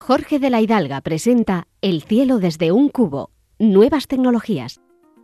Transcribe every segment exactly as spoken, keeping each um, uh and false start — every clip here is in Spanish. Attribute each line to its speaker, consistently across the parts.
Speaker 1: Jorge de la Hidalga presenta El cielo desde un cubo. Nuevas tecnologías.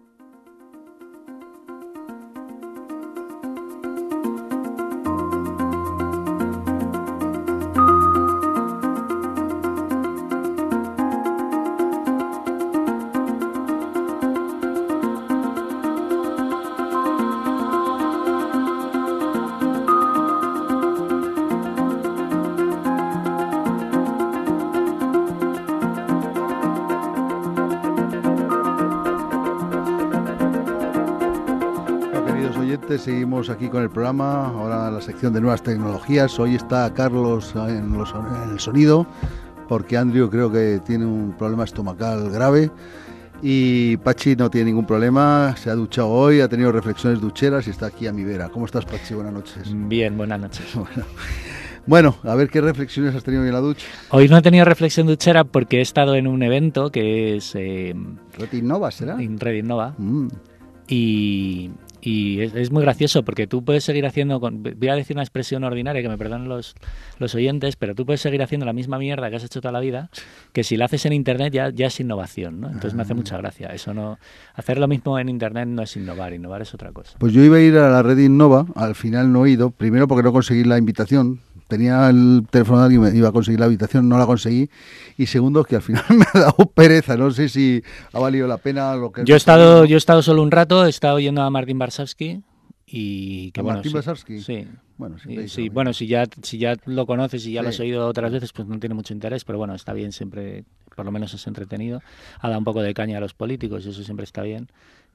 Speaker 2: Seguimos aquí con el programa, ahora la sección de nuevas tecnologías. Hoy está Carlos en, los, en el sonido, porque Andrew creo que tiene un problema estomacal grave y Pachi no tiene ningún problema, se ha duchado hoy, ha tenido reflexiones ducheras y está aquí a mi vera. ¿Cómo estás, Pachi? Buenas noches.
Speaker 3: Bien, buenas noches.
Speaker 2: Bueno. Bueno, a ver qué reflexiones has tenido hoy en la ducha.
Speaker 3: Hoy no he tenido reflexión duchera porque he estado en un evento que es... Eh,
Speaker 2: Red Innova, ¿será?
Speaker 3: En Red Innova.
Speaker 2: Mm.
Speaker 3: Y... Y es, es muy gracioso porque tú puedes seguir haciendo, con, voy a decir una expresión ordinaria, que me perdonen los, los oyentes, pero tú puedes seguir haciendo la misma mierda que has hecho toda la vida, que si la haces en Internet ya, ya es innovación, ¿no? Entonces ah. me hace mucha gracia. Eso no, hacer lo mismo en Internet no es innovar, innovar es otra cosa.
Speaker 2: Pues yo iba a ir a la Red Innova, al final no he ido, primero porque no conseguí la invitación. Tenía el teléfono de alguien, me iba a conseguir la habitación, no la conseguí. Y segundo, que al final me ha dado pereza. No sé si ha valido la pena lo que...
Speaker 3: Yo he estado, yo he estado solo un rato, he estado oyendo a Martin Varsavsky y que
Speaker 2: ¿A
Speaker 3: bueno,
Speaker 2: Martin
Speaker 3: sí,
Speaker 2: Varsavsky?
Speaker 3: Sí.
Speaker 2: Bueno, sí,
Speaker 3: y, sí, bueno si ya si ya lo conoces y ya sí. lo has oído otras veces, pues no tiene mucho interés, pero bueno, está bien siempre, por lo menos es entretenido. Ha dado un poco de caña a los políticos y eso siempre está bien.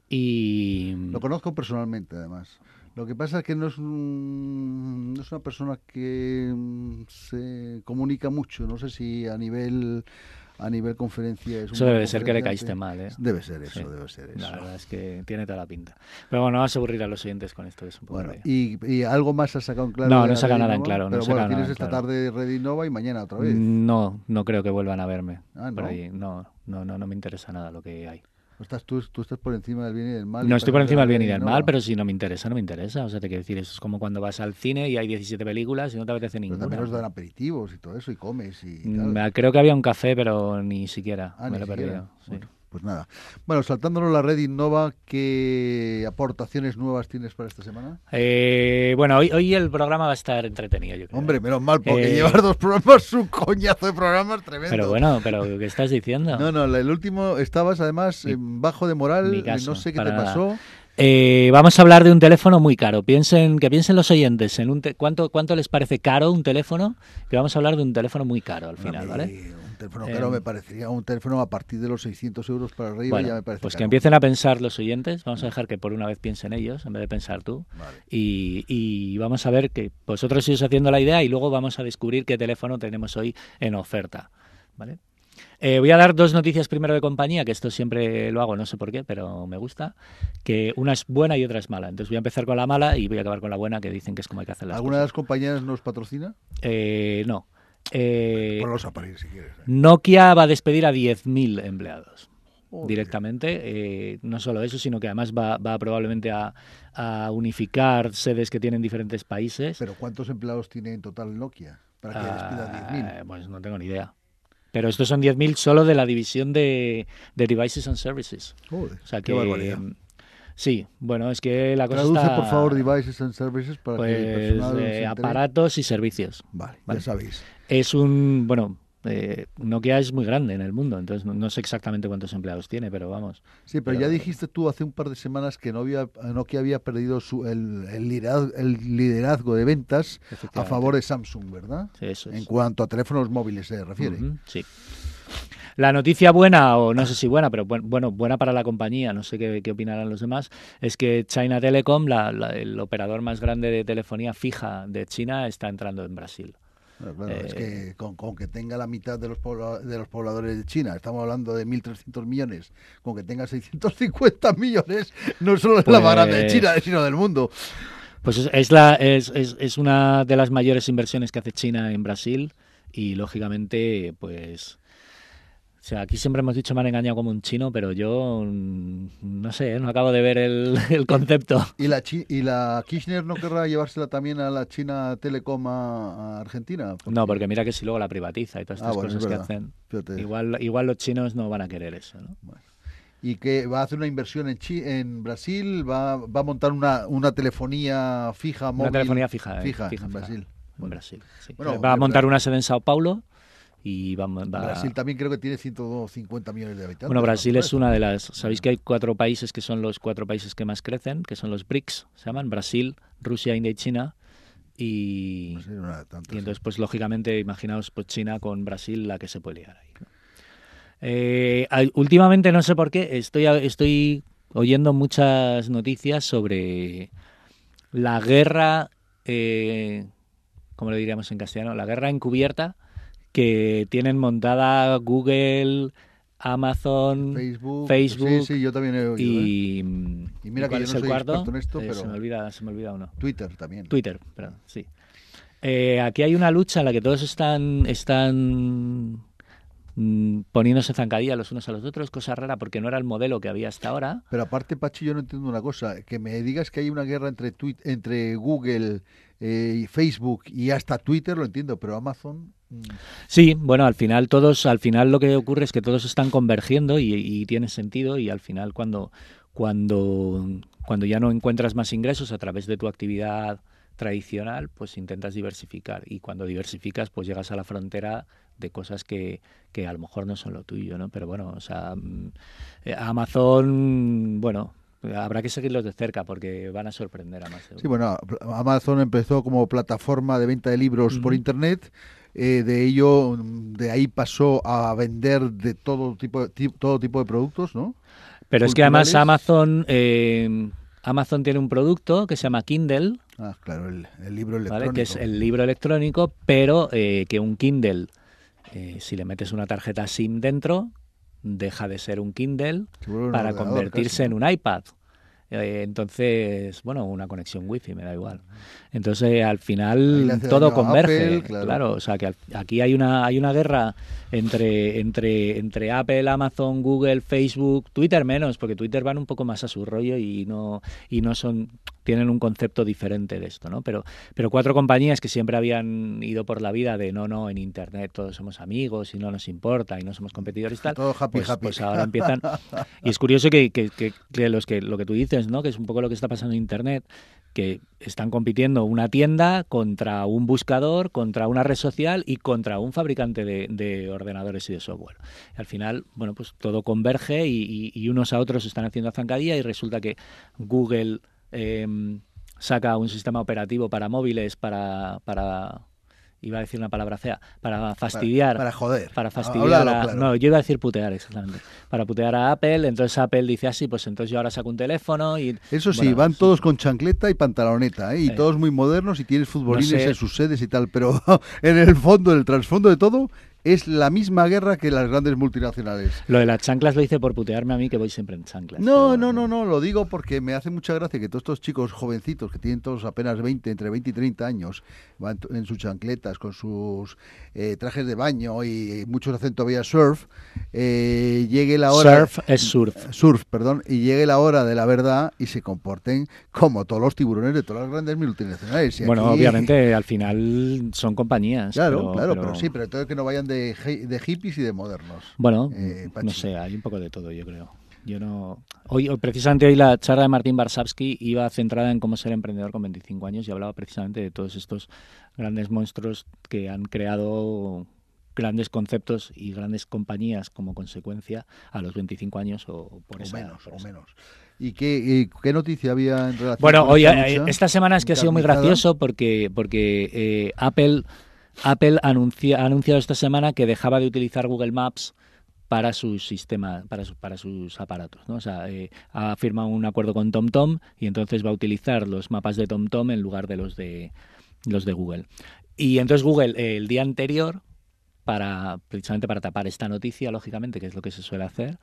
Speaker 3: Y
Speaker 2: lo conozco personalmente, además. Lo que pasa es que no es, un, no es una persona que se comunica mucho. No sé si a nivel a nivel conferencia es un
Speaker 3: eso debe ser que le caíste mal, ¿eh?
Speaker 2: Debe ser eso,
Speaker 3: sí.
Speaker 2: debe ser eso.
Speaker 3: La verdad es que tiene toda la pinta. Pero bueno, no vas a aburrir a los oyentes con esto, que es un poco
Speaker 2: bueno, y, ¿Y algo más has sacado en claro?
Speaker 3: No, no he sacado nada en claro.
Speaker 2: Pero
Speaker 3: no
Speaker 2: bueno, tienes esta
Speaker 3: claro.
Speaker 2: tarde Red Innova y mañana otra vez.
Speaker 3: No, no creo que vuelvan a verme.
Speaker 2: Ah, ¿no?
Speaker 3: Por ahí. No, no, no, no me interesa nada lo que hay.
Speaker 2: Estás, tú, tú estás por encima del bien y del mal.
Speaker 3: No estoy por encima del bien y del mal, pero si no me interesa, no me interesa. O sea, te quiero decir, eso es como cuando vas al cine y hay diecisiete películas y no te apetece
Speaker 2: pero
Speaker 3: ninguna.
Speaker 2: También os dan aperitivos y todo eso y comes y
Speaker 3: tal.
Speaker 2: tal.
Speaker 3: Creo que había un café, pero ni siquiera.
Speaker 2: Ah,
Speaker 3: me
Speaker 2: ni
Speaker 3: lo he
Speaker 2: siquiera.
Speaker 3: perdido. Sí.
Speaker 2: Bueno, pues nada. Bueno, saltándonos la Red Innova, ¿qué aportaciones nuevas tienes para esta semana?
Speaker 3: Eh, bueno, hoy, hoy el programa va a estar entretenido, yo creo.
Speaker 2: Hombre, menos mal, porque
Speaker 3: eh...
Speaker 2: llevar dos programas, un coñazo de programas tremendo.
Speaker 3: Pero bueno, pero ¿qué estás diciendo?
Speaker 2: No, no, el último estabas además
Speaker 3: Mi,
Speaker 2: en bajo de moral,
Speaker 3: caso,
Speaker 2: no sé qué te pasó.
Speaker 3: Eh, vamos a hablar de un teléfono muy caro. Piensen, que piensen los oyentes en un te ¿cuánto, cuánto les parece caro un teléfono. Que vamos a hablar de un teléfono muy caro al final,
Speaker 2: mí,
Speaker 3: ¿vale?
Speaker 2: Un teléfono caro eh, me parecería un teléfono a partir de los seiscientos euros para arriba.
Speaker 3: Bueno,
Speaker 2: ya me parece
Speaker 3: pues
Speaker 2: caro.
Speaker 3: Que empiecen a pensar los oyentes. Vamos a dejar que por una vez piensen ellos en vez de pensar tú.
Speaker 2: Vale.
Speaker 3: Y, y vamos a ver que vosotros iros haciendo la idea y luego vamos a descubrir qué teléfono tenemos hoy en oferta, ¿vale? Eh, voy a dar dos noticias primero de compañía, que esto siempre lo hago, no sé por qué, pero me gusta, que una es buena y otra es mala. Entonces voy a empezar con la mala y voy a acabar con la buena, que dicen que es como hay que hacer las
Speaker 2: ¿Alguna
Speaker 3: cosas.
Speaker 2: de las compañías nos patrocina?
Speaker 3: Eh, no. Eh,
Speaker 2: Ponlos a parir si quieres. ¿eh?
Speaker 3: Nokia va a despedir a diez mil empleados.
Speaker 2: Joder.
Speaker 3: Directamente, eh, no solo eso, sino que además va, va probablemente a, a unificar sedes que tienen diferentes países.
Speaker 2: ¿Pero cuántos empleados tiene en total Nokia para que despida diez mil?
Speaker 3: Uh, pues no tengo ni idea. Pero estos son diez mil solo de la división de, de Devices and Services.
Speaker 2: Joder,
Speaker 3: o sea
Speaker 2: qué
Speaker 3: que,
Speaker 2: barbaridad.
Speaker 3: Sí, bueno, es que la cosa
Speaker 2: Traduce,
Speaker 3: está...
Speaker 2: por favor, Devices and Services para
Speaker 3: pues,
Speaker 2: que el personal
Speaker 3: eh, aparatos y servicios.
Speaker 2: Vale,
Speaker 3: ¿vale?
Speaker 2: Ya sabéis.
Speaker 3: Es un... Bueno, eh, Nokia es muy grande en el mundo, entonces no, no sé exactamente cuántos empleados tiene, pero vamos.
Speaker 2: Sí, pero, pero ya dijiste tú hace un par de semanas que no había, Nokia había perdido su, el, el, liderazgo, el liderazgo de ventas a favor de Samsung, ¿verdad?
Speaker 3: Sí, eso es.
Speaker 2: En cuanto a teléfonos móviles se refiere.
Speaker 3: Uh-huh, sí. La noticia buena, o no sé si buena, pero bueno, buena para la compañía, no sé qué, qué opinarán los demás, es que China Telecom, la, la, el operador más grande de telefonía fija de China, está entrando en Brasil.
Speaker 2: Bueno, claro,
Speaker 3: eh,
Speaker 2: es que con, con que tenga la mitad de los, pobla, de los pobladores de China, estamos hablando de mil trescientos millones, con que tenga seiscientos cincuenta millones, no solo es pues, la más grande de China, sino del mundo.
Speaker 3: Pues es, es, la, es, es, es una de las mayores inversiones que hace China en Brasil y, lógicamente, pues... O sea, aquí siempre hemos dicho me han engañado como un chino, pero yo mm, no sé, ¿eh? No acabo de ver el, el concepto.
Speaker 2: ¿Y la, chi- ¿Y la Kirchner no querrá llevársela también a la China Telecom a, a Argentina?
Speaker 3: No, porque mira que si luego la privatiza y todas
Speaker 2: Ah,
Speaker 3: estas
Speaker 2: bueno, es
Speaker 3: cosas que
Speaker 2: verdad.
Speaker 3: hacen,
Speaker 2: Fíjate.
Speaker 3: igual, igual los chinos no van a querer eso, ¿no?
Speaker 2: Bueno. Y que va a hacer una inversión en, Chi- en Brasil, va, va a montar una, una telefonía fija, móvil.
Speaker 3: Una telefonía fija, eh,
Speaker 2: fija,
Speaker 3: fija,
Speaker 2: en
Speaker 3: fija,
Speaker 2: Brasil.
Speaker 3: en
Speaker 2: Bueno.
Speaker 3: Brasil, sí.
Speaker 2: Bueno,
Speaker 3: Va a
Speaker 2: de
Speaker 3: montar
Speaker 2: Bra-
Speaker 3: una sede en Sao Paulo y va, va-
Speaker 2: Brasil también creo que tiene ciento cincuenta millones de habitantes.
Speaker 3: Bueno, Brasil
Speaker 2: ¿no?
Speaker 3: es una de las... Sabéis que hay cuatro países que son los cuatro países que más crecen, que son los BRICS, se llaman Brasil, Rusia, India y China. Y,
Speaker 2: Brasil no era tanto,
Speaker 3: y entonces,
Speaker 2: sí.
Speaker 3: pues lógicamente, imaginaos pues China con Brasil, la que se puede liar ahí, ¿no? Eh, hay- últimamente, no sé por qué, estoy, a- estoy oyendo muchas noticias sobre la guerra, eh, ¿cómo lo diríamos en castellano? La guerra encubierta que tienen montada Google, Amazon,
Speaker 2: Facebook,
Speaker 3: Facebook
Speaker 2: sí, sí, yo también he oído. ¿eh?
Speaker 3: y,
Speaker 2: Y mira
Speaker 3: ¿y cuál
Speaker 2: que yo
Speaker 3: es
Speaker 2: no
Speaker 3: el
Speaker 2: soy
Speaker 3: cuarto?
Speaker 2: experto en esto,
Speaker 3: Eh,
Speaker 2: pero
Speaker 3: se me olvida, se me olvida uno.
Speaker 2: Twitter también.
Speaker 3: Twitter, perdón, sí. Eh, aquí hay una lucha en la que todos están están mm, poniéndose zancadillas los unos a los otros, cosa rara porque no era el modelo que había hasta ahora.
Speaker 2: Pero aparte, Pachi, yo no entiendo una cosa. Que me digas que hay una guerra entre, Twi- entre Google, eh, y Facebook y hasta Twitter, lo entiendo, pero Amazon... mm,
Speaker 3: Sí, bueno, al final todos, al final lo que ocurre es que todos están convergiendo y, y tiene sentido y al final cuando, cuando, cuando ya no encuentras más ingresos a través de tu actividad tradicional, pues intentas diversificar y cuando diversificas pues llegas a la frontera de cosas que, que a lo mejor no son lo tuyo, ¿no? Pero bueno, o sea, mm, eh, Amazon, bueno, habrá que seguirlos de cerca porque van a sorprender a más de uno.
Speaker 2: Sí, bueno, Amazon empezó como plataforma de venta de libros por
Speaker 3: Ujú.
Speaker 2: internet. Eh, de ello, mm, de ahí pasó a vender de todo tipo, ti- todo tipo de productos, ¿no?
Speaker 3: Pero es que además
Speaker 2: Culturales.
Speaker 3: Amazon, eh, Amazon tiene un producto que se llama Kindle,
Speaker 2: Ah, claro, el, el libro
Speaker 3: ¿vale?
Speaker 2: electrónico.
Speaker 3: Que es el libro electrónico, pero eh, que un Kindle, eh, si le metes una tarjeta SIM dentro, deja de ser un Kindle
Speaker 2: Se vuelve un
Speaker 3: para
Speaker 2: ordenador
Speaker 3: convertirse
Speaker 2: casi,
Speaker 3: en
Speaker 2: ¿no?
Speaker 3: un iPad. Eh, entonces, bueno, una conexión wifi, me da igual. Entonces, eh, al
Speaker 2: Ahí le
Speaker 3: final
Speaker 2: hace
Speaker 3: todo
Speaker 2: daño a
Speaker 3: converge,
Speaker 2: Apple, claro.
Speaker 3: claro. O sea, que al- aquí hay una hay una guerra entre entre entre Apple, Amazon, Google, Facebook, Twitter menos, porque Twitter van un poco más a su rollo y no y no son tienen un concepto diferente de esto, ¿no? Pero pero cuatro compañías que siempre habían ido por la vida de no, no, en internet todos somos amigos y no nos importa y no somos competidores y tal.
Speaker 2: Todo happy,
Speaker 3: pues,
Speaker 2: happy.
Speaker 3: pues ahora empiezan. Y es curioso que, que, que, que los que lo que tú dices, ¿no? Que es un poco lo que está pasando en internet, que están compitiendo una tienda contra un buscador, contra una red social y contra un fabricante de, de ordenadores y de software. Al final, bueno, pues todo converge y, y, y unos a otros están haciendo zancadilla y resulta que Google eh, saca un sistema operativo para móviles para, para iba a decir una palabra fea, para fastidiar.
Speaker 2: Para, para joder.
Speaker 3: Para fastidiar
Speaker 2: Háblalo,
Speaker 3: a...
Speaker 2: claro.
Speaker 3: No, yo iba a decir putear, exactamente. Para putear a Apple, entonces Apple dice así, pues entonces yo ahora saco un teléfono y...
Speaker 2: Eso sí,
Speaker 3: bueno,
Speaker 2: van
Speaker 3: sí.
Speaker 2: todos con chancleta y pantaloneta, ¿eh? Y
Speaker 3: Eh,
Speaker 2: todos muy modernos y tienes futbolines
Speaker 3: no sé.
Speaker 2: en sus sedes y tal, pero en el fondo, en el trasfondo de todo, es la misma guerra que las grandes multinacionales.
Speaker 3: Lo de las chanclas lo hice por putearme a mí, que voy siempre en chanclas.
Speaker 2: No,
Speaker 3: pero-
Speaker 2: no, no, no, lo digo porque me hace mucha gracia que todos estos chicos jovencitos que tienen todos apenas veinte, entre veinte y treinta años, van t- en sus chancletas, con sus eh, trajes de baño y muchos hacen todavía surf, eh, llegue la hora...
Speaker 3: Surf es surf.
Speaker 2: Surf, perdón, y llegue la hora de la verdad y se comporten como todos los tiburones de todas las grandes multinacionales. Y
Speaker 3: Bueno,
Speaker 2: aquí-
Speaker 3: obviamente al final son compañías.
Speaker 2: Claro,
Speaker 3: pero-
Speaker 2: claro,
Speaker 3: pero-
Speaker 2: pero sí, pero entonces que no vayan de, hi- de hippies y de modernos.
Speaker 3: Bueno,
Speaker 2: Eh, Pachi.
Speaker 3: no sé, hay un poco de todo, yo creo. Yo no. Hoy, hoy, precisamente hoy la charla de Martín Varsavsky iba centrada en cómo ser emprendedor con veinticinco años y hablaba precisamente de todos estos grandes monstruos que han creado grandes conceptos y grandes compañías como consecuencia a los veinticinco años o por
Speaker 2: O
Speaker 3: esa
Speaker 2: menos,
Speaker 3: por
Speaker 2: o
Speaker 3: esa.
Speaker 2: menos. ¿Y qué, y qué noticia había en relación
Speaker 3: Bueno,
Speaker 2: con
Speaker 3: hoy,
Speaker 2: esta
Speaker 3: eh,
Speaker 2: lucha?
Speaker 3: esta semana es que ha sido muy
Speaker 2: encarnizada?
Speaker 3: gracioso porque, porque eh, Apple, Apple anuncia, ha anunciado esta semana que dejaba de utilizar Google Maps para sus sistemas, para, su- para sus aparatos, ¿no? O sea, eh, ha firmado un acuerdo con TomTom y entonces va a utilizar los mapas de TomTom en lugar de los de los de Google. Y entonces Google eh, el día anterior, para precisamente para tapar esta noticia, lógicamente, que es lo que se suele hacer,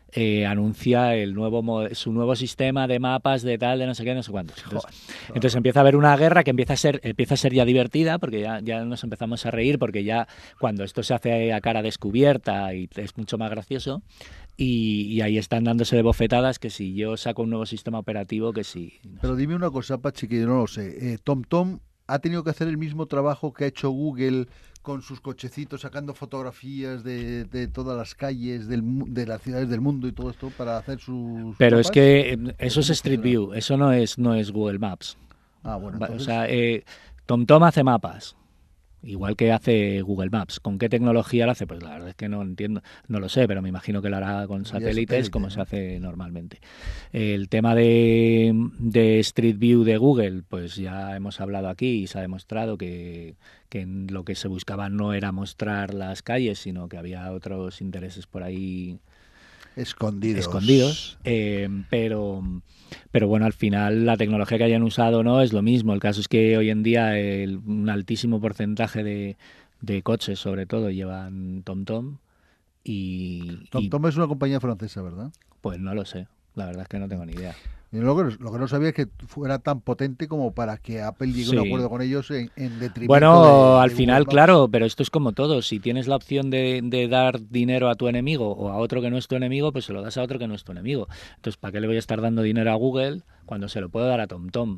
Speaker 3: eh, anuncia el nuevo mo- su nuevo sistema de mapas de tal, de no sé qué, no sé cuántos. Entonces,
Speaker 2: Joder.
Speaker 3: entonces empieza a haber una guerra que empieza a ser empieza a ser ya divertida, porque ya, ya nos empezamos a reír, porque ya cuando esto se hace a cara descubierta y es mucho más gracioso. Y, y ahí están dándose de bofetadas que si yo saco un nuevo sistema operativo, que si... no
Speaker 2: Pero
Speaker 3: sé.
Speaker 2: dime una cosa, Pachi, que yo no lo sé. Eh, TomTom ha tenido que hacer el mismo trabajo que ha hecho Google con sus cochecitos, sacando fotografías de, de todas las calles del mu- de las ciudades del mundo y todo esto para hacer sus
Speaker 3: Pero es
Speaker 2: mapas.
Speaker 3: que eh, eso es
Speaker 2: ¿Cómo
Speaker 3: Street
Speaker 2: funciona?
Speaker 3: View, eso no es, no es Google Maps.
Speaker 2: Ah, bueno,
Speaker 3: Va- O
Speaker 2: entonces...
Speaker 3: sea, eh, TomTom hace mapas, igual que hace Google Maps. ¿Con qué tecnología lo hace? Pues la verdad es que no entiendo, no lo sé, pero me imagino que lo hará con
Speaker 2: Vía
Speaker 3: satélites
Speaker 2: satélite,
Speaker 3: como
Speaker 2: ¿no?
Speaker 3: se hace normalmente. El tema de, de Street View de Google, pues ya hemos hablado aquí y se ha demostrado que, que en lo que se buscaba no era mostrar las calles, sino que había otros intereses por ahí
Speaker 2: Escondidos.
Speaker 3: escondidos, eh, pero, pero bueno, al final la tecnología que hayan usado no es lo mismo. El caso es que hoy en día el- un altísimo porcentaje de, de coches, sobre todo, llevan TomTom y, y
Speaker 2: TomTom es una compañía francesa, ¿verdad?
Speaker 3: pues no lo sé. La verdad es que no tengo ni idea.
Speaker 2: Y lo que, lo que no sabía es que fuera tan potente como para que Apple llegue a un
Speaker 3: Sí.
Speaker 2: acuerdo con ellos en, en detrimento
Speaker 3: Bueno,
Speaker 2: de,
Speaker 3: al
Speaker 2: de
Speaker 3: final,
Speaker 2: Google Maps.
Speaker 3: claro, pero esto es como todo. Si tienes la opción de, de dar dinero a tu enemigo o a otro que no es tu enemigo, pues se lo das a otro que no es tu enemigo. Entonces, ¿para qué le voy a estar dando dinero a Google cuando se lo puedo dar a TomTom?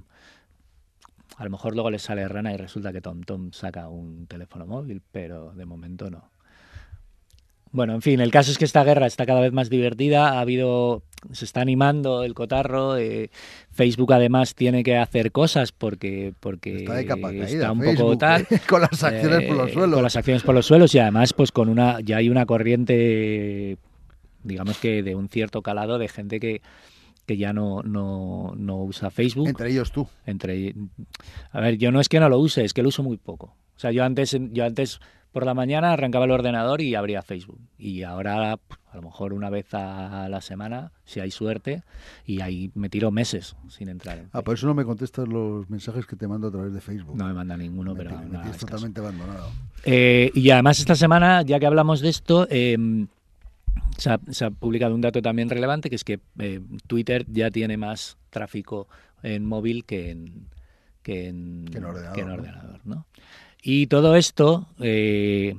Speaker 3: A lo mejor luego les sale rana y resulta que TomTom saca un teléfono móvil, pero de momento no. Bueno, en fin, el caso es que esta guerra está cada vez más divertida. Ha habido, se está animando el cotarro. Eh, Facebook además tiene que hacer cosas porque porque
Speaker 2: Está de capa caída
Speaker 3: está un
Speaker 2: Facebook,
Speaker 3: poco tal,
Speaker 2: ¿eh? Con las acciones por los
Speaker 3: eh,
Speaker 2: suelos.
Speaker 3: con las acciones por los suelos y además pues con una ya hay una corriente, digamos que de un cierto calado de gente que que ya no, no, no usa Facebook.
Speaker 2: Entre ellos tú.
Speaker 3: Entre, a ver, yo no es que no lo use, es que lo uso muy poco. O sea, yo antes, yo antes por la mañana arrancaba el ordenador y abría Facebook. Y ahora, a lo mejor una vez a la semana, si hay suerte, y ahí me tiro meses sin entrar en
Speaker 2: Ah,
Speaker 3: Facebook.
Speaker 2: por eso no me contestas los mensajes que te mando a través de Facebook.
Speaker 3: No me manda ninguno,
Speaker 2: me,
Speaker 3: pero
Speaker 2: me
Speaker 3: no
Speaker 2: tienes
Speaker 3: hagas caso.
Speaker 2: totalmente abandonado.
Speaker 3: Eh, y además esta semana, ya que hablamos de esto, eh, se, ha, se ha publicado un dato también relevante, que es que eh, Twitter ya tiene más tráfico en móvil que en, que en,
Speaker 2: Que en ordenador,
Speaker 3: que en
Speaker 2: ¿no?
Speaker 3: ordenador, ¿no? Y todo esto, eh,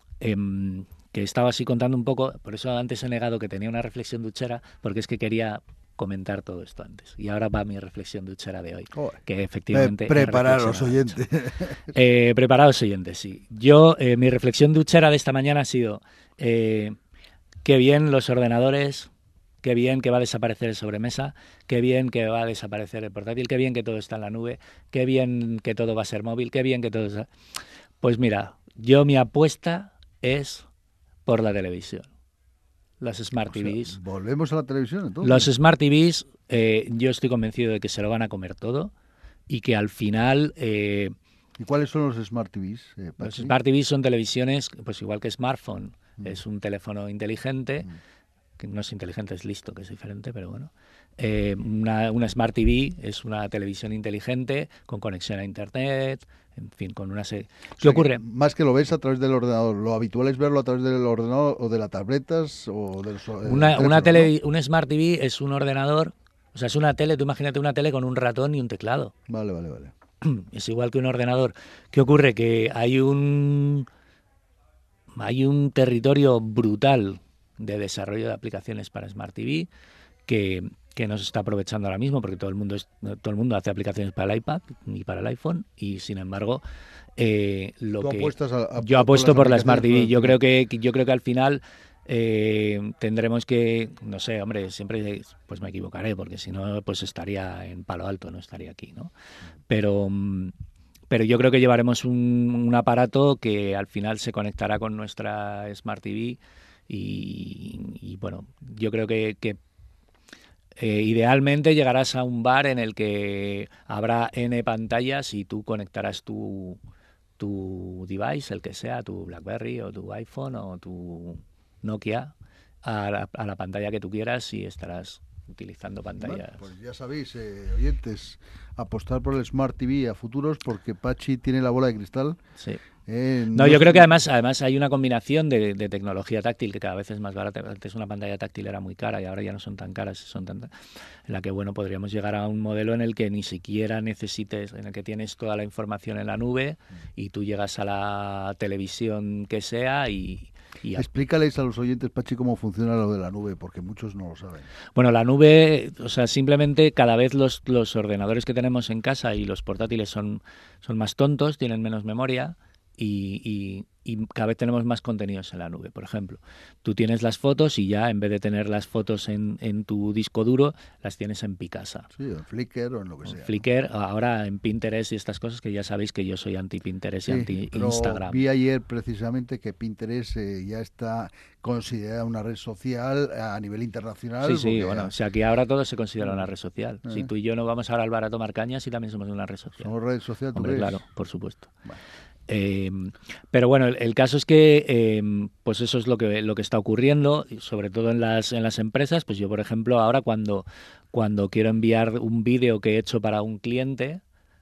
Speaker 3: em, que estaba así contando un poco, por eso antes he negado que tenía una reflexión duchera, porque es que quería comentar todo esto antes. Y ahora va mi reflexión duchera de hoy,
Speaker 2: Joder.
Speaker 3: que efectivamente...
Speaker 2: Pre
Speaker 3: he
Speaker 2: prepararos,
Speaker 3: reflexionado mucho.
Speaker 2: oyentes.
Speaker 3: Eh, preparados oyentes, sí. Yo, eh, mi reflexión duchera de esta mañana ha sido, eh, qué bien los ordenadores, qué bien que va a desaparecer el sobremesa, qué bien que va a desaparecer el portátil, qué bien que todo está en la nube, qué bien que todo va a ser móvil, qué bien que todo está... Pues mira, yo mi apuesta es por la televisión. Los Smart
Speaker 2: O sea,
Speaker 3: T Vs.
Speaker 2: volvemos a la televisión, entonces.
Speaker 3: Los Smart T Vs, eh, yo estoy convencido de que se lo van a comer todo y que al final... Eh,
Speaker 2: ¿Y cuáles son los Smart T Vs, eh,
Speaker 3: los
Speaker 2: Pachi?
Speaker 3: Smart T Vs son televisiones, pues igual que smartphone,
Speaker 2: Mm.
Speaker 3: es un teléfono inteligente,
Speaker 2: Mm.
Speaker 3: que no es inteligente, es listo, que es diferente, pero bueno. Eh, una, una Smart T V es una televisión inteligente con conexión a Internet, en fin, con una serie...
Speaker 2: O
Speaker 3: ¿Qué
Speaker 2: sea,
Speaker 3: ocurre?
Speaker 2: que más que lo ves a través del ordenador, lo habitual es verlo a través del ordenador o de las tabletas o de los eh,
Speaker 3: Una, una
Speaker 2: teléfonos,
Speaker 3: tele, un Smart T V es un ordenador, o sea, es una tele, tú imagínate una tele con un ratón y un teclado.
Speaker 2: ¿no? Vale, vale, vale.
Speaker 3: Es igual que un ordenador. ¿Qué ocurre? Que hay un hay un territorio brutal de desarrollo de aplicaciones para Smart T V que, que no se está aprovechando ahora mismo porque todo el mundo es, todo el mundo hace aplicaciones para el iPad y para el iPhone y sin embargo eh, lo
Speaker 2: Tú
Speaker 3: que
Speaker 2: apuestas a- a-
Speaker 3: yo
Speaker 2: por
Speaker 3: apuesto
Speaker 2: las
Speaker 3: por la Smart T V.
Speaker 2: aplicaciones
Speaker 3: Yo
Speaker 2: por
Speaker 3: creo que yo creo que al final eh, tendremos que, no sé, hombre, siempre pues me equivocaré porque si no pues estaría en Palo Alto, no estaría aquí, ¿no? Pero mm, pero yo creo que llevaremos un, un aparato que al final se conectará con nuestra Smart T V y, y bueno, yo creo que, que eh, idealmente llegarás a un bar en el que habrá N pantallas y tú conectarás tu, tu device, el que sea, tu BlackBerry o tu iPhone o tu Nokia, a la, a la pantalla que tú quieras y estarás utilizando pantallas.
Speaker 2: Bueno, pues ya sabéis, eh, oyentes, apostar por el Smart T V a futuros porque Pachi tiene la bola de cristal
Speaker 3: Sí.
Speaker 2: Eh,
Speaker 3: No, yo creo que además además hay una combinación de, de tecnología táctil que cada vez es más barata. Antes una pantalla táctil era muy cara y ahora ya no son tan caras, son tan, en la que bueno podríamos llegar a un modelo en el que ni siquiera necesites, en el que tienes toda la información en la nube y tú llegas a la televisión que sea y, y a...
Speaker 2: Explícales a los oyentes, Pachi, cómo funciona lo de la nube, porque muchos no lo saben.
Speaker 3: Bueno, la nube, o sea, simplemente cada vez los, los ordenadores que tenemos en casa y los portátiles son, son más tontos, tienen menos memoria. Y, y, y cada vez tenemos más contenidos en la nube. Por ejemplo, tú tienes las fotos y ya en vez de tener las fotos en, en tu disco duro, las tienes en Picasa.
Speaker 2: Sí, en Flickr o en lo que sea.
Speaker 3: Flickr, ¿no? Ahora en Pinterest y estas cosas que ya sabéis que yo soy anti-Pinterest
Speaker 2: Sí,
Speaker 3: y anti-Instagram.
Speaker 2: Vi ayer precisamente que Pinterest eh, ya está considerada una red social a nivel internacional.
Speaker 3: Sí, sí,
Speaker 2: porque...
Speaker 3: bueno, o sea, aquí ahora todo se considera una red social.
Speaker 2: Eh.
Speaker 3: Si tú y yo no vamos ahora al bar a tomar cañas y también somos una red social.
Speaker 2: ¿Somos red social, tú
Speaker 3: Hombre,
Speaker 2: crees?
Speaker 3: claro, por supuesto.
Speaker 2: Bueno.
Speaker 3: Eh, pero bueno, el, el caso es que eh, pues eso es lo que lo que está ocurriendo, sobre todo en las en las empresas. Pues yo, por ejemplo, ahora cuando cuando quiero enviar un vídeo que he hecho para un cliente,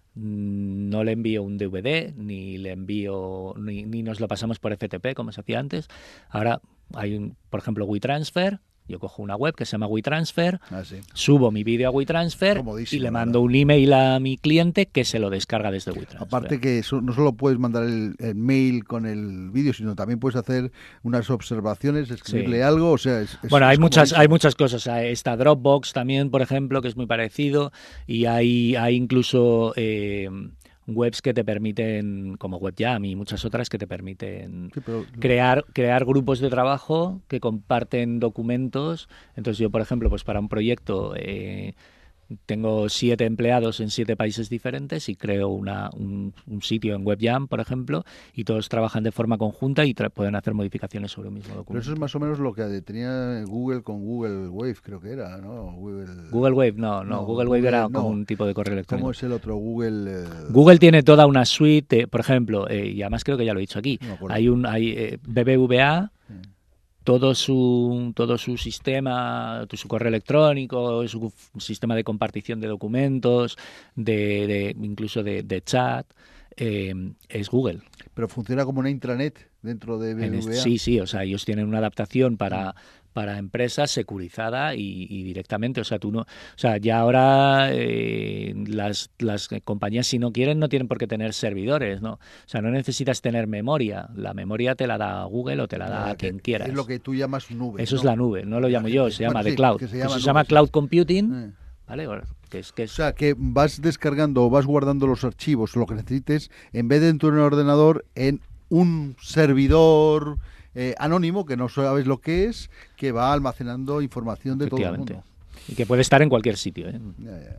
Speaker 3: no le envío un D V D ni le envío ni, ni nos lo pasamos por F T P como se hacía antes. Ahora hay un, por ejemplo, WeTransfer. Yo cojo una web que se llama WeTransfer,
Speaker 2: ah, sí.
Speaker 3: subo mi vídeo a WeTransfer y le mando un email a mi cliente que se lo descarga desde WeTransfer.
Speaker 2: Aparte que eso, no solo puedes mandar el, el mail con el vídeo, sino también puedes hacer unas observaciones, escribirle sí. algo, o sea... Es, es,
Speaker 3: bueno,
Speaker 2: es
Speaker 3: hay muchas
Speaker 2: eso.
Speaker 3: hay muchas cosas. Está Dropbox también, por ejemplo, que es muy parecido, y hay, hay incluso... Eh, webs que te permiten, como WebJam y muchas otras que te permiten
Speaker 2: sí, pero...
Speaker 3: crear crear grupos de trabajo que comparten documentos. Entonces yo, por ejemplo, pues para un proyecto eh, tengo siete empleados en siete países diferentes y creo una, un, un sitio en WebJam, por ejemplo, y todos trabajan de forma conjunta y pueden hacer modificaciones sobre el mismo documento.
Speaker 2: Pero eso es más o menos lo que tenía Google con Google Wave, creo que era, ¿no? Google,
Speaker 3: Google Wave, no, no,
Speaker 2: no
Speaker 3: Google, Google Wave era no. como un tipo de correo electrónico.
Speaker 2: ¿Cómo es el otro? Google... Eh...
Speaker 3: Google tiene toda una suite, de, por ejemplo, eh, y además creo que ya lo he dicho aquí, no hay un hay eh, B B V A, sí. todo su todo su sistema, su correo electrónico, su sistema de compartición de documentos, de, de incluso de, de chat, eh, es Google.
Speaker 2: Pero funciona como una intranet dentro de B B V A.
Speaker 3: Sí, sí, o sea, ellos tienen una adaptación para para empresas securizada y, y directamente, o sea, tú no, o sea, ya ahora eh, las, las compañías si no quieren no tienen por qué tener servidores, ¿no? O sea, no necesitas tener memoria, la memoria te la da Google o te la da
Speaker 2: ah,
Speaker 3: a quien quieras.
Speaker 2: Es lo que tú llamas nube.
Speaker 3: Eso
Speaker 2: ¿no?
Speaker 3: es la nube, no lo llamo yo, se llama
Speaker 2: bueno,
Speaker 3: The
Speaker 2: sí,
Speaker 3: Cloud.
Speaker 2: Que se
Speaker 3: llama
Speaker 2: Eso
Speaker 3: nube,
Speaker 2: se llama
Speaker 3: sí. Cloud Computing,
Speaker 2: eh.
Speaker 3: ¿vale? Que es, que es...
Speaker 2: O sea, que vas descargando o vas guardando los archivos, lo que necesites, en vez de en tu ordenador, en un servidor... Eh, anónimo, que no sabes lo que es, que va almacenando información de todo el mundo.
Speaker 3: Y que puede estar en cualquier sitio. ¿eh?
Speaker 2: Ya, ya.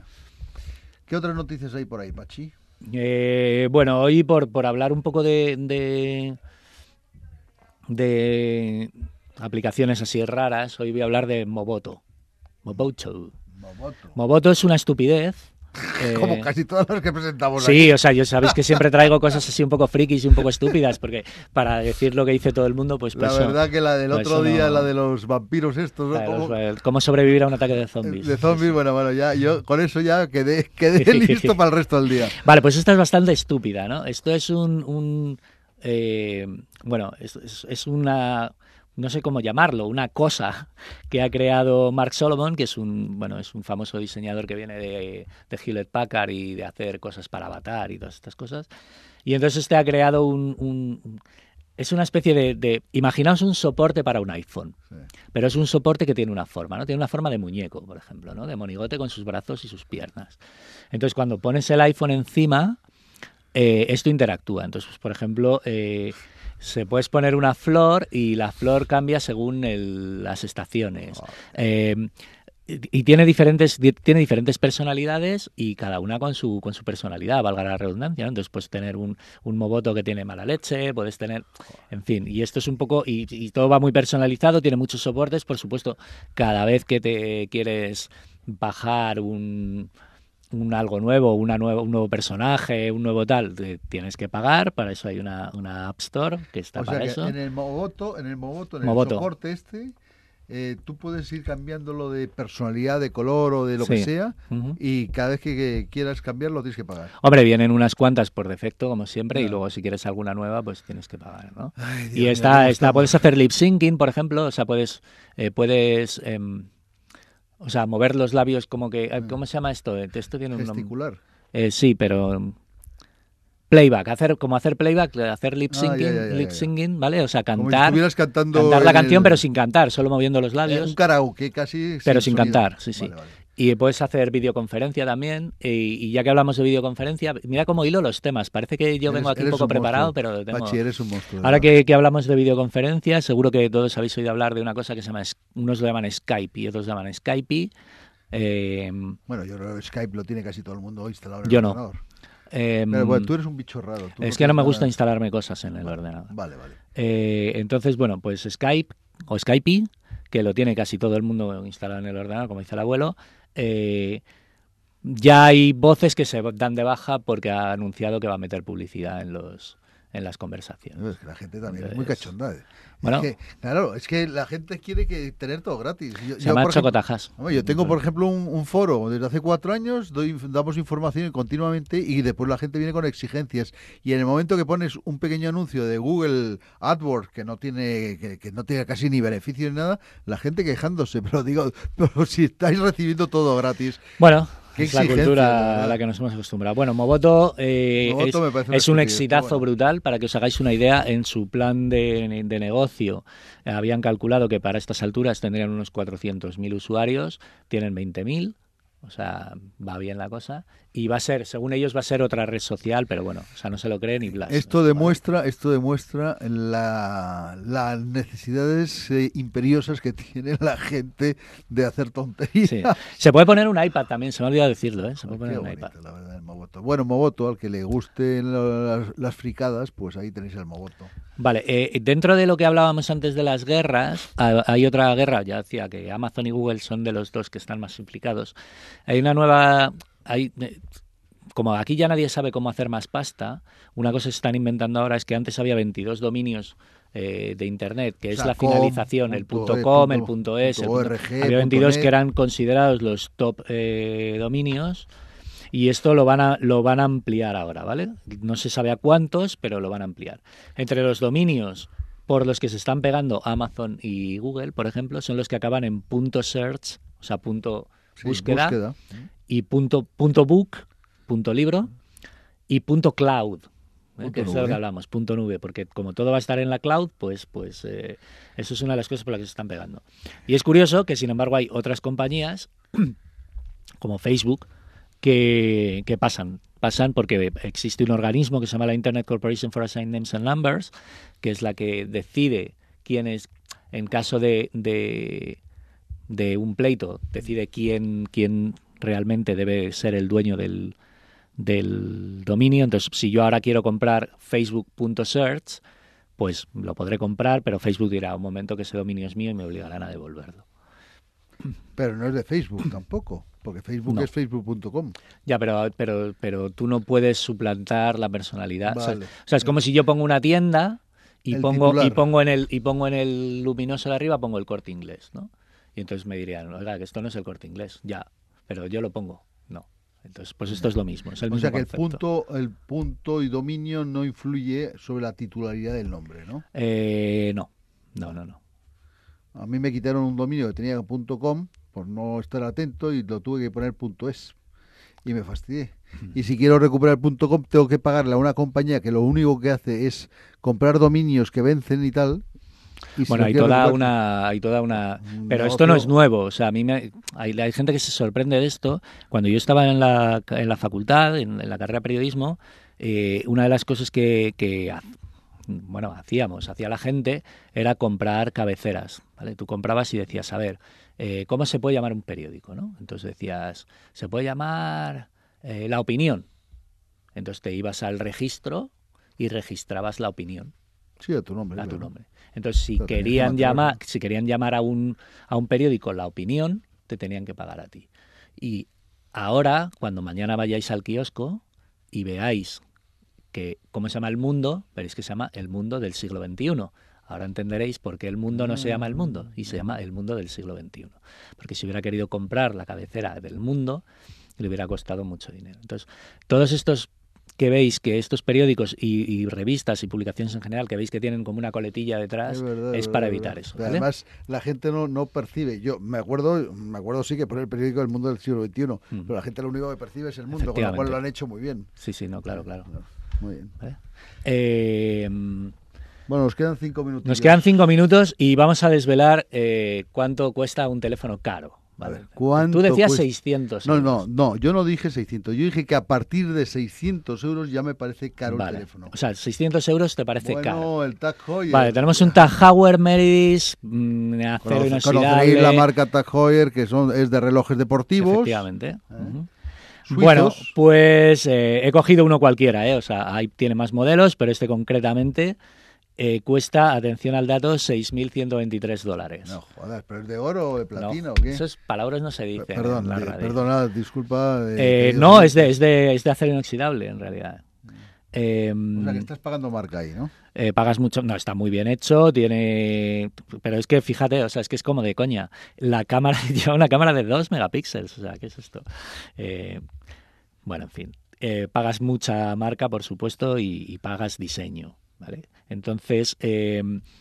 Speaker 2: ¿Qué otras noticias hay por ahí, Pachi?
Speaker 3: Eh, bueno, hoy por, por hablar un poco de, de, de aplicaciones así raras, hoy voy a hablar de Moboto. Moboto.
Speaker 2: Moboto.
Speaker 3: Moboto es una estupidez.
Speaker 2: Eh, Como casi todas las que presentamos
Speaker 3: sí,
Speaker 2: aquí.
Speaker 3: o sea, yo sabéis que siempre traigo cosas así un poco frikis y un poco estúpidas, porque para decir lo que dice todo el mundo, pues...
Speaker 2: La
Speaker 3: pues
Speaker 2: verdad
Speaker 3: eso,
Speaker 2: que la del
Speaker 3: pues
Speaker 2: otro día,
Speaker 3: no...
Speaker 2: la de los vampiros estos, ¿no?
Speaker 3: ¿Cómo?
Speaker 2: Los,
Speaker 3: ¿Cómo sobrevivir a un ataque de zombies?
Speaker 2: De zombies, sí, sí. bueno, bueno, ya yo con eso ya quedé, quedé listo para el resto del día.
Speaker 3: Vale, pues esta es bastante estúpida, ¿no? Esto es un... un eh, bueno, es, es, es una... no sé cómo llamarlo, una cosa que ha creado Mark Solomon, que es un bueno es un famoso diseñador que viene de, de Hewlett Packard y de hacer cosas para Avatar y todas estas cosas. Y entonces este ha creado un... un es una especie de, de... Imaginaos un soporte para un iPhone, sí. Pero es un soporte que tiene una forma, ¿no? Tiene una forma de muñeco, por ejemplo, ¿no? De monigote con sus brazos y sus piernas. Entonces cuando pones el iPhone encima, eh, esto interactúa. Entonces, pues, por ejemplo... Eh, se puedes poner una flor y la flor cambia según el, las estaciones. Eh, y tiene diferentes tiene diferentes personalidades y cada una con su con su personalidad, valga la redundancia, ¿no? Entonces puedes tener un, un Moboto que tiene mala leche, puedes tener... En fin, y esto es un poco... Y, y todo va muy personalizado, tiene muchos soportes, por supuesto, cada vez que te quieres bajar un... un algo nuevo, una nueva, un nuevo personaje, un nuevo tal, te, tienes que pagar, para eso hay una, una App Store que está
Speaker 2: o sea
Speaker 3: para
Speaker 2: que
Speaker 3: eso.
Speaker 2: En el Moboto, en el Moboto, en
Speaker 3: Moboto.
Speaker 2: el soporte este, eh, tú puedes ir cambiándolo de personalidad, de color o de lo
Speaker 3: Sí.
Speaker 2: que sea,
Speaker 3: Ujú.
Speaker 2: y cada vez que, que quieras cambiarlo tienes que pagar.
Speaker 3: Hombre, vienen unas cuantas por defecto, como siempre,
Speaker 2: Ya.
Speaker 3: y luego si quieres alguna nueva, pues tienes que pagar, ¿no?
Speaker 2: Ay, Dios
Speaker 3: Y
Speaker 2: mío,
Speaker 3: está,
Speaker 2: ¿cómo
Speaker 3: está,
Speaker 2: estamos?
Speaker 3: puedes hacer lip syncing, por ejemplo, o sea, puedes, eh, puedes, em, o sea, mover los labios como que, eh, ¿cómo se llama esto? Eh, Esto tiene un nombre.
Speaker 2: Gesticular.
Speaker 3: Eh, sí, pero um, playback, hacer como hacer playback, hacer lip
Speaker 2: Ah,
Speaker 3: syncing,
Speaker 2: ya, ya, ya,
Speaker 3: lip
Speaker 2: ya.
Speaker 3: syncing, ¿vale? O sea,
Speaker 2: Como si
Speaker 3: cantar,
Speaker 2: estuvieras cantando
Speaker 3: cantar la
Speaker 2: en
Speaker 3: canción,
Speaker 2: el-
Speaker 3: pero sin cantar, solo moviendo los
Speaker 2: eh,
Speaker 3: labios.
Speaker 2: un karaoke casi
Speaker 3: Pero sin
Speaker 2: sonido.
Speaker 3: cantar, sí, sí.
Speaker 2: Vale, vale.
Speaker 3: Y puedes hacer videoconferencia también. Y, y ya que hablamos de videoconferencia, mira cómo hilo los temas. Parece que yo
Speaker 2: Eres-
Speaker 3: vengo aquí un
Speaker 2: eres
Speaker 3: poco
Speaker 2: un
Speaker 3: preparado,
Speaker 2: monstruo.
Speaker 3: pero tengo...
Speaker 2: Pachi, eres un monstruo. de
Speaker 3: Ahora
Speaker 2: verdad.
Speaker 3: que, que hablamos de videoconferencia, seguro que todos habéis oído hablar de una cosa que se llama, es- unos lo llaman Skype y otros lo llaman Skype. Eh,
Speaker 2: Bueno, yo creo que Skype lo tiene casi todo el mundo instalado en el
Speaker 3: Yo no.
Speaker 2: ordenador.
Speaker 3: eh,
Speaker 2: Pero bueno, tú eres un bicho raro. tú
Speaker 3: es que no
Speaker 2: tienes
Speaker 3: me gusta
Speaker 2: nada-
Speaker 3: instalarme cosas en el
Speaker 2: Vale,
Speaker 3: ordenador.
Speaker 2: Vale, vale.
Speaker 3: Eh, entonces, bueno, pues Skype o Skype, que lo tiene casi todo el mundo instalado en el ordenador, como dice el abuelo, eh, ya hay voces que se dan de baja porque ha anunciado que va a meter publicidad en los en las conversaciones.
Speaker 2: Es que la gente también es muy
Speaker 3: Entonces,
Speaker 2: cachonda. eh.
Speaker 3: bueno.
Speaker 2: Es que, claro, es que la gente quiere que tener todo gratis. Yo,
Speaker 3: Se
Speaker 2: yo,
Speaker 3: llama
Speaker 2: por ejemplo,
Speaker 3: chocotajas.
Speaker 2: hombre, yo tengo, por ejemplo, un, un foro desde hace cuatro años, doy, damos información continuamente y después la gente viene con exigencias. Y en el momento que pones un pequeño anuncio de Google AdWords que no tiene que, que no tiene casi ni beneficio ni nada, la gente quejándose. Pero digo, pero si estáis recibiendo todo gratis,
Speaker 3: Bueno,
Speaker 2: qué
Speaker 3: es la
Speaker 2: exigencia,
Speaker 3: cultura
Speaker 2: la
Speaker 3: a
Speaker 2: verdad.
Speaker 3: la que nos hemos acostumbrado. Bueno, Moboto, eh,
Speaker 2: Moboto me parece una
Speaker 3: es, es un
Speaker 2: estupidez,
Speaker 3: exitazo
Speaker 2: pero bueno.
Speaker 3: brutal. Para que os hagáis una idea, en su plan de, de negocio eh, habían calculado que para estas alturas tendrían unos cuatrocientos mil usuarios, tienen veinte mil. O sea, va bien la cosa. Y va a ser, según ellos, va a ser otra red social, pero bueno, o sea, no se lo creen ni Blas.
Speaker 2: Esto demuestra, esto demuestra la, las necesidades eh, imperiosas que tiene la gente de hacer tonterías.
Speaker 3: Sí. Se puede poner un iPad también, se me ha olvidado decirlo, ¿eh? Se puede
Speaker 2: Qué
Speaker 3: poner un
Speaker 2: bonito,
Speaker 3: iPad.
Speaker 2: la verdad, el Moboto. Bueno, Moboto, al que le gusten las, las fricadas, pues ahí tenéis el Moboto.
Speaker 3: Vale, eh, dentro de lo que hablábamos antes de las guerras, ha- hay otra guerra, ya decía que Amazon y Google son de los dos que están más implicados. Hay una nueva... Hay, eh, como aquí ya nadie sabe cómo hacer más pasta, una cosa que se están inventando ahora es que antes había veintidós dominios eh, de Internet, que
Speaker 2: O
Speaker 3: es
Speaker 2: sea,
Speaker 3: la
Speaker 2: com,
Speaker 3: finalización, el
Speaker 2: punto
Speaker 3: punto
Speaker 2: e,
Speaker 3: com,
Speaker 2: punto-
Speaker 3: el punto es, el
Speaker 2: punto
Speaker 3: punto-
Speaker 2: org,
Speaker 3: había veintidós
Speaker 2: punto net.
Speaker 3: que eran considerados los top eh, dominios. Y esto lo van a lo van a ampliar ahora, ¿vale? No se sabe a cuántos, pero lo van a ampliar. Entre los dominios por los que se están pegando Amazon y Google, por ejemplo, son los que acaban en punto .search, o sea, punto
Speaker 2: Sí,
Speaker 3: búsqueda,
Speaker 2: búsqueda.
Speaker 3: y punto, punto book, punto libro, y punto cloud, ¿eh?
Speaker 2: Punto
Speaker 3: que es de lo
Speaker 2: nube.
Speaker 3: que hablamos, punto nube, porque como todo va a estar en la cloud, pues, pues eh, eso es una de las cosas por las que se están pegando. Y es curioso que, sin embargo, hay otras compañías, como Facebook, que, que pasan. Pasan porque existe un organismo que se llama la Internet Corporation for Assigned Names and Numbers, que es la que decide quién es, en caso de, de, de un pleito, decide quién, quién realmente debe ser el dueño del, del dominio. Entonces, si yo ahora quiero comprar facebook.search, pues lo podré comprar, pero Facebook dirá un momento que ese dominio es mío y me obligarán a devolverlo.
Speaker 2: Pero no es de Facebook tampoco, porque Facebook
Speaker 3: No.
Speaker 2: es facebook punto com.
Speaker 3: Ya, pero, pero, pero tú no puedes suplantar la personalidad. O sea,
Speaker 2: Vale.
Speaker 3: o sea, es como si yo pongo una tienda y
Speaker 2: El
Speaker 3: pongo
Speaker 2: titular.
Speaker 3: y pongo en el y pongo en el luminoso de arriba pongo el Corte Inglés, ¿no? Y entonces me dirían, oiga, que esto no es el Corte Inglés, ya, pero yo lo pongo, no. Entonces, pues esto es lo mismo, es el
Speaker 2: O
Speaker 3: mismo
Speaker 2: sea que el
Speaker 3: concepto.
Speaker 2: punto, el punto y dominio no influye sobre la titularidad del nombre, ¿no?
Speaker 3: Eh, no, no, no, no.
Speaker 2: A mí me quitaron un dominio que tenía .com por no estar atento y lo tuve que poner .es y me fastidié. Y si quiero recuperar .com tengo que pagarle a una compañía que lo único que hace es comprar dominios que vencen y tal. Y si
Speaker 3: Bueno,
Speaker 2: lo
Speaker 3: hay
Speaker 2: quiero
Speaker 3: toda
Speaker 2: recuperar-
Speaker 3: una, hay toda una,
Speaker 2: Un
Speaker 3: pero esto no es
Speaker 2: negocio.
Speaker 3: nuevo. O sea, a mí me, hay, hay gente que se sorprende de esto. Cuando yo estaba en la, en la facultad, en, en la carrera de periodismo, eh, una de las cosas que, que ha- bueno, hacíamos, hacía la gente, era comprar cabeceras, ¿vale? Tú comprabas y decías, a ver, eh, ¿cómo se puede llamar un periódico, no? Entonces decías, se puede llamar eh, La Opinión. Entonces te ibas al registro y registrabas La Opinión
Speaker 2: Sí, a tu nombre.
Speaker 3: a tu
Speaker 2: claro.
Speaker 3: nombre. Entonces, si
Speaker 2: Pero tenías que
Speaker 3: querían
Speaker 2: mantenerlo.
Speaker 3: llamar, si querían llamar a un a un periódico La Opinión, te tenían que pagar a ti. Y ahora, cuando mañana vayáis al kiosco y veáis que cómo se llama El Mundo, veréis que se llama El Mundo del siglo veintiuno. Ahora entenderéis por qué el mundo no se llama el mundo y se llama el mundo del siglo veintiuno. Porque si hubiera querido comprar la cabecera del mundo, le hubiera costado mucho dinero. Entonces, todos estos que veis, que estos periódicos y, y revistas y publicaciones en general, que veis que tienen como una coletilla detrás, es, verdad, es para evitar eso. ¿Vale?
Speaker 2: Además, la gente no, no percibe. Yo me acuerdo, me acuerdo sí que por el periódico El Mundo del siglo veintiuno, mm. pero la gente lo único que percibe es el mundo, con lo cual lo han hecho muy bien.
Speaker 3: Sí, sí, no, claro, claro.
Speaker 2: Muy bien.
Speaker 3: ¿Vale? Eh,
Speaker 2: bueno, nos quedan cinco minutos.
Speaker 3: Nos quedan cinco minutos y vamos a desvelar eh, cuánto cuesta un teléfono caro. Vale.
Speaker 2: ¿Cuánto
Speaker 3: Tú decías
Speaker 2: cuesta?
Speaker 3: seiscientos
Speaker 2: euros.
Speaker 3: No,
Speaker 2: no, no, yo no dije seiscientos. Yo dije que a partir de seiscientos euros ya me parece caro
Speaker 3: vale.
Speaker 2: el teléfono.
Speaker 3: O sea, seiscientos euros te parece
Speaker 2: bueno,
Speaker 3: caro.
Speaker 2: Bueno, el Tag Heuer.
Speaker 3: Vale, tenemos un Tag Heuer Meridis, mmm, acero
Speaker 2: Conoce,
Speaker 3: inoxidable.
Speaker 2: Conoceréis la marca Tag Heuer, que son, es de relojes deportivos.
Speaker 3: Efectivamente.
Speaker 2: ¿Eh?
Speaker 3: Uh-huh. Bueno, pues eh, he cogido uno cualquiera, ¿eh? O sea, ahí tiene más modelos, pero este concretamente... Eh, cuesta, atención al dato, seis mil ciento veintitrés dólares.
Speaker 2: No jodas, ¿pero es de oro o de platino
Speaker 3: no,
Speaker 2: o qué?
Speaker 3: Esos palabras no se dicen.
Speaker 2: Perdón,
Speaker 3: en la
Speaker 2: de,
Speaker 3: radio.
Speaker 2: perdona, disculpa.
Speaker 3: De, eh, no, es de, es, de, es de acero inoxidable, en realidad. Eh,
Speaker 2: o sea, que estás pagando marca ahí, ¿no?
Speaker 3: Eh, pagas mucho, no, está muy bien hecho, tiene... Pero es que, fíjate, o sea, es que es como de coña. La cámara, lleva una cámara de dos megapíxeles, o sea, ¿qué es esto? Eh, bueno, en fin. Eh, pagas mucha marca, por supuesto, y, y pagas diseño. ¿Vale? Entonces, eh,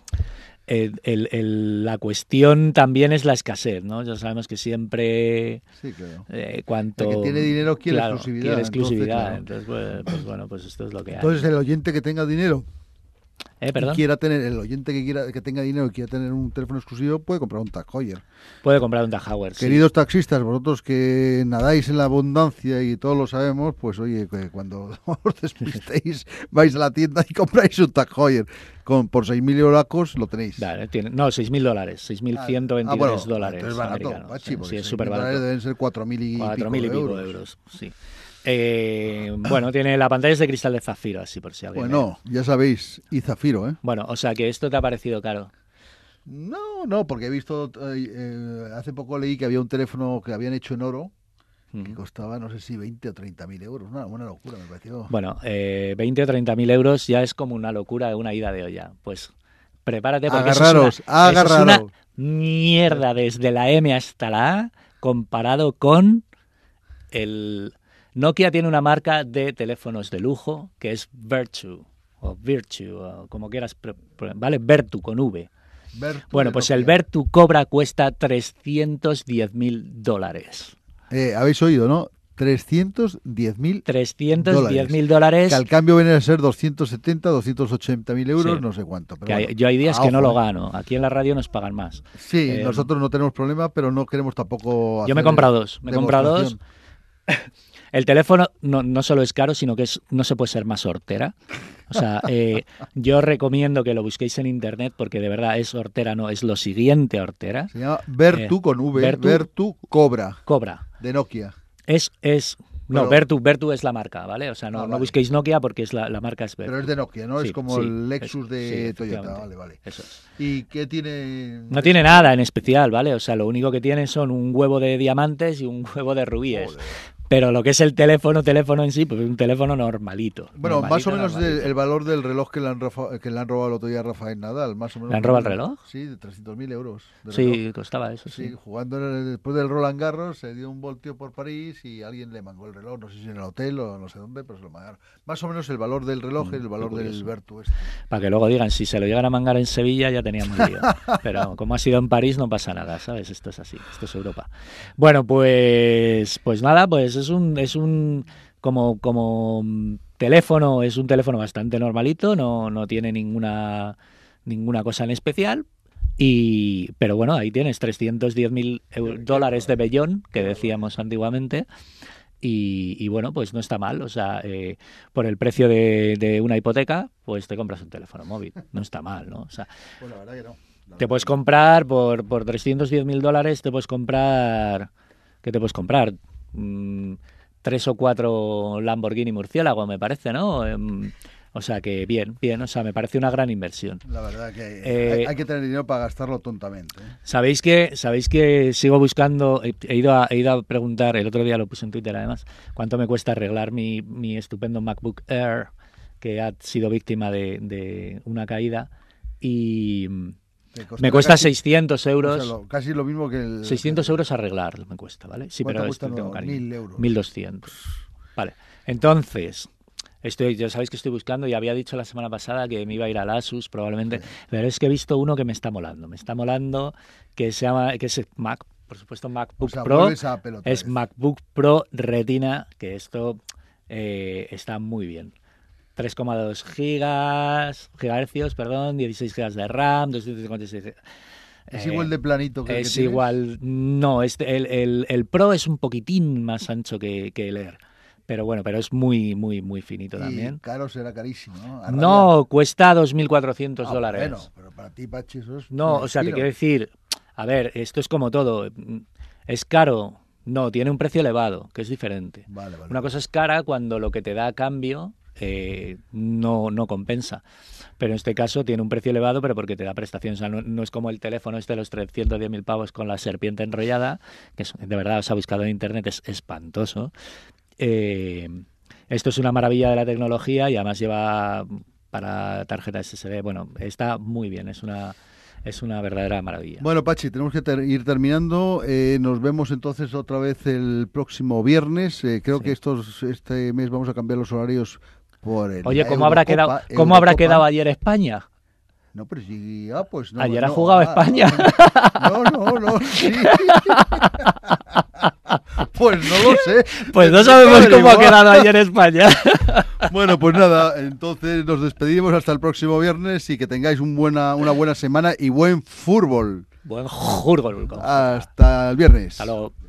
Speaker 3: el, el, el, la cuestión también es la escasez, ¿no? Ya sabemos que siempre...
Speaker 2: Sí, claro.
Speaker 3: Eh, cuanto,
Speaker 2: el que tiene dinero quiere
Speaker 3: claro,
Speaker 2: exclusividad.
Speaker 3: Quiere exclusividad.
Speaker 2: Entonces,
Speaker 3: claro. entonces pues, pues bueno, pues esto es lo que hay.
Speaker 2: Entonces, el oyente que tenga dinero...
Speaker 3: ¿Eh, perdón?
Speaker 2: Y quiera tener, el oyente que quiera que tenga dinero y quiera tener un teléfono exclusivo puede comprar un Tag Heuer.
Speaker 3: Puede comprar un Tag Heuer, sí.
Speaker 2: Queridos taxistas, vosotros que nadáis en la abundancia y todos lo sabemos, pues oye, que cuando os despistéis vais a la tienda y compráis un Tag Heuer. Con, por seis mil euracos lo tenéis.
Speaker 3: Vale, tiene, no, seis mil dólares, seis mil ciento veintitrés
Speaker 2: ah, bueno,
Speaker 3: dólares
Speaker 2: es barato,
Speaker 3: americanos.
Speaker 2: Pachi,
Speaker 3: Sí, es súper barato.
Speaker 2: Deben ser cuatro mil y,
Speaker 3: cuatro mil y pico, pico de euros. euros sí. Eh, bueno, tiene la pantalla es de cristal de zafiro, así por si alguien...
Speaker 2: Bueno, ve. Ya sabéis, y zafiro, ¿eh?
Speaker 3: Bueno, o sea que esto te ha parecido caro.
Speaker 2: No, no, porque he visto, eh, eh, hace poco leí que había un teléfono que habían hecho en oro, mm. que costaba, no sé si veinte o treinta mil euros, una buena locura, me pareció.
Speaker 3: Bueno, eh, veinte o treinta mil euros ya es como una locura, una ida de olla. Pues prepárate porque
Speaker 2: agarraros,
Speaker 3: eso es una,
Speaker 2: agarraros.
Speaker 3: Eso es una mierda desde la M hasta la A comparado con el... Nokia tiene una marca de teléfonos de lujo que es Virtue, o Virtue, o como quieras, ¿vale? Vertu con V.
Speaker 2: Vertu
Speaker 3: bueno, pues el Vertu Cobra cuesta trescientos diez mil dólares.
Speaker 2: Eh, Habéis oído, ¿no? trescientos diez mil
Speaker 3: trescientos diez mil dólares.
Speaker 2: Que al cambio viene a ser doscientos setenta, doscientos ochenta mil euros, sí. No sé cuánto. Pero
Speaker 3: que
Speaker 2: bueno,
Speaker 3: hay, yo hay días que
Speaker 2: ojo,
Speaker 3: no lo gano. Aquí en la radio nos pagan más.
Speaker 2: Sí,
Speaker 3: eh,
Speaker 2: nosotros no tenemos problema, pero no queremos tampoco.
Speaker 3: Yo me he comprado dos. Me he comprado dos. El teléfono no, no solo es caro, sino que es, no se puede ser más hortera. O sea, eh, yo recomiendo que lo busquéis en internet porque de verdad es hortera, no, es lo siguiente hortera.
Speaker 2: Se llama Vertu eh, con V, Vertu, Vertu Cobra.
Speaker 3: Cobra.
Speaker 2: De Nokia.
Speaker 3: Es, es, no, pero, Vertu, Vertu es la marca, ¿vale? O sea, no,
Speaker 2: ah,
Speaker 3: no
Speaker 2: vale.
Speaker 3: busquéis Nokia porque es la, la marca es Vertu.
Speaker 2: Pero es de Nokia, ¿no?
Speaker 3: Sí,
Speaker 2: es como
Speaker 3: sí,
Speaker 2: el Lexus
Speaker 3: es,
Speaker 2: de
Speaker 3: sí,
Speaker 2: Toyota, vale, vale.
Speaker 3: Eso es.
Speaker 2: ¿Y qué tiene?
Speaker 3: No tiene nada en especial, ¿vale? O sea, lo único que tiene son un huevo de diamantes y un huevo de rubíes. Joder. Pero lo que es el teléfono, teléfono en sí, pues es un teléfono normalito.
Speaker 2: Bueno,
Speaker 3: normalito,
Speaker 2: más o menos
Speaker 3: normalito.
Speaker 2: El, el valor del reloj que le, han rofa, que le han robado el otro día a Rafael Nadal, más o menos.
Speaker 3: ¿Le han robado el reloj?
Speaker 2: Sí, de trescientos mil euros.
Speaker 3: Sí,
Speaker 2: reloj.
Speaker 3: costaba eso, sí.
Speaker 2: Sí, jugando en el, después del Roland Garros, se dio un voltio por París y alguien le mangó el reloj, no sé si en el hotel o no sé dónde, pero se lo mangaron. Más o menos el valor del reloj mm, y el valor del Vertu este.
Speaker 3: Para que luego digan, si se lo llegan a mangar en Sevilla ya teníamos lío. Pero como ha sido en París no pasa nada, ¿sabes? Esto es así, esto es Europa. Bueno, pues pues nada, pues es un... Es un Como, como teléfono, es un teléfono bastante normalito, no, no tiene ninguna, ninguna cosa en especial. Y, pero bueno, ahí tienes trescientos diez mil dólares de vellón, que decíamos antiguamente. Y, y bueno, pues no está mal. O sea, eh, por el precio de, de una hipoteca, pues te compras un teléfono móvil. No está mal, ¿no? O sea,
Speaker 2: pues la verdad que no. La
Speaker 3: te puedes comprar por, por trescientos diez mil dólares, te puedes comprar... ¿Qué te puedes comprar? Mm, tres o cuatro Lamborghini Murciélago, me parece, ¿no? Eh, o sea que bien, bien, o sea, me parece una gran inversión.
Speaker 2: La verdad que hay,
Speaker 3: eh,
Speaker 2: hay, hay que tener dinero para gastarlo tontamente. ¿eh?
Speaker 3: Sabéis que sabéis que sigo buscando, he, he, ido a, he ido a preguntar, el otro día lo puse en Twitter además, cuánto me cuesta arreglar mi, mi estupendo MacBook Air, que ha sido víctima de, de una caída. y me cuesta casi, seiscientos euros.
Speaker 2: O sea, lo, casi lo mismo que el...
Speaker 3: seiscientos euros arreglar me cuesta, ¿vale? Sí, pero
Speaker 2: cuesta
Speaker 3: esto tengo cariño.
Speaker 2: mil euros.
Speaker 3: mil doscientos. Vale, entonces... Estoy, ya sabéis que estoy buscando y había dicho la semana pasada que me iba a ir al Asus probablemente, sí. Pero es que he visto uno que me está molando, me está molando, que se llama, que es Mac, por supuesto MacBook
Speaker 2: o sea,
Speaker 3: Pro,
Speaker 2: es
Speaker 3: vez. MacBook Pro Retina, que esto eh, está muy bien. tres coma dos gigas, gigahercios, perdón, dieciséis gigas de RAM, doscientos cincuenta y seis.
Speaker 2: ¿Es eh, igual de planito que el
Speaker 3: Es
Speaker 2: que
Speaker 3: igual, no, este, el, el, el Pro es un poquitín más ancho que, que el Air. Pero bueno, pero es muy, muy, muy finito
Speaker 2: y
Speaker 3: también.
Speaker 2: Caro será carísimo, ¿no?
Speaker 3: No, cuesta dos mil cuatrocientos
Speaker 2: ah,
Speaker 3: dólares.
Speaker 2: Bueno, pero para ti, Pachi, eso es...
Speaker 3: No, o sea, te quiero decir, a ver, esto es como todo. ¿Es caro? No, tiene un precio elevado, que es diferente.
Speaker 2: Vale, vale.
Speaker 3: Una cosa es cara cuando lo que te da a cambio eh, no, no compensa. Pero en este caso tiene un precio elevado, pero porque te da prestaciones. O sea, no, no es como el teléfono este de los trescientos diez mil pavos con la serpiente enrollada, que es, de verdad os ha buscado en internet, es espantoso. Eh, esto es una maravilla de la tecnología y además lleva para tarjeta ese ese de. Bueno, está muy bien, es una es una verdadera maravilla.
Speaker 2: Bueno, Pachi, tenemos que ter- ir terminando. Eh, nos vemos entonces otra vez el próximo viernes. Eh, creo sí. que estos este mes vamos a cambiar los horarios por el
Speaker 3: Oye, ¿cómo habrá quedado cómo habrá quedado ayer España?
Speaker 2: No, pero sí, ah, pues no.
Speaker 3: Ayer
Speaker 2: no,
Speaker 3: ha jugado
Speaker 2: ah,
Speaker 3: España.
Speaker 2: No, no, no, sí. Pues no lo sé.
Speaker 3: Pues no sabemos cómo ha quedado ayer España.
Speaker 2: Bueno, pues nada, entonces nos despedimos hasta el próximo viernes y que tengáis un buena, una buena semana y buen fútbol.
Speaker 3: Buen fútbol.
Speaker 2: Hasta el viernes.
Speaker 3: Hasta luego.